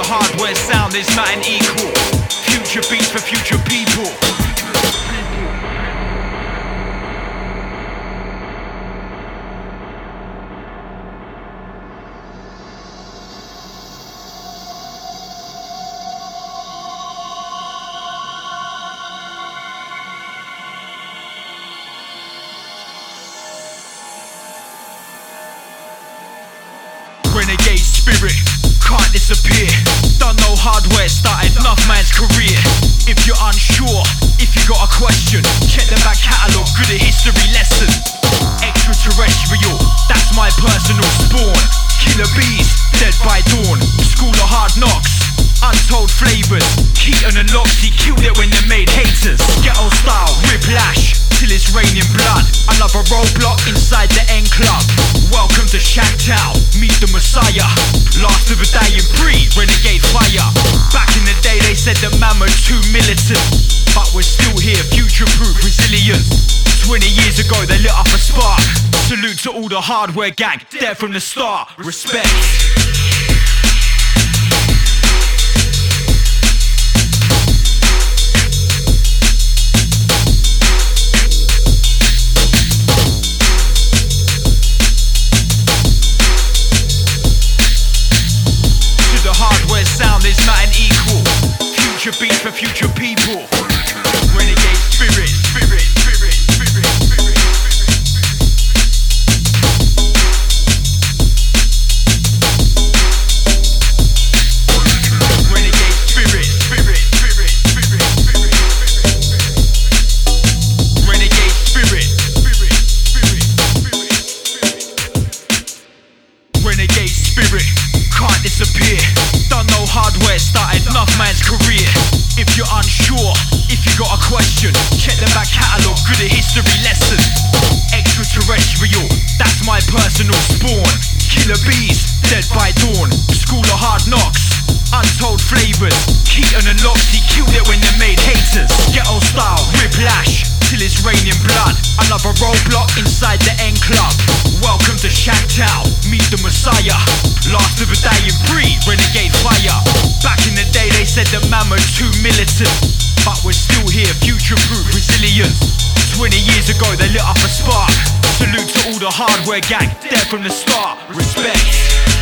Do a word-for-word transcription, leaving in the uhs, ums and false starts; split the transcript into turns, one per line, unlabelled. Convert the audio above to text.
hardware sound is not an equal. Future beats for future people. Renegade spirit, can't disappear. Don't know hardware started enough man's career. If you're unsure, if you got a question, check the back catalogue, good at history lesson. Extraterrestrial, that's my personal spawn. Killer bees, dead by dawn. School of hard knocks, untold flavors. Keaton and Loxy killed it when they made haters. Ghetto style, whiplash, till it's raining blood. Another roadblock inside the N Club. Welcome to Shacktown, meet the Messiah. Last of a dying breed, renegade fire. Back in the day they said that man were too militant, but we're still here, future-proof, resilient. Twenty years ago they lit up a spark. Salute to all the hardware gang, there from the start. Respect. Sound is not an equal. Future beats for future people. Renegade spirit, spirit, spirit, spirit, spirit. Renegade spirit, spirit, spirit, spirit, spirit. Renegade spirit, spirit, spirit, spirit. Renegade spirit, can't disappear. Don't know hardware started enough man's career. If you're unsure, if you got a question, check the back catalogue, good at history lesson. Extraterrestrial, that's my personal spawn. Killer bees, dead by dawn. School of hard knocks, untold flavors. Keaton and Loxy killed it when they made haters. Ghetto style, whiplash, till it's raining blood. Another roadblock inside the N Club. Welcome to Shacktown, meet the Messiah. Last of a dying breed, renegade fire. Back in the day they said that man were too militant, but we're still here, future-proof, resilient. Twenty years ago they lit up a spark. Salute to all the hardware gang, there from the start. Respect.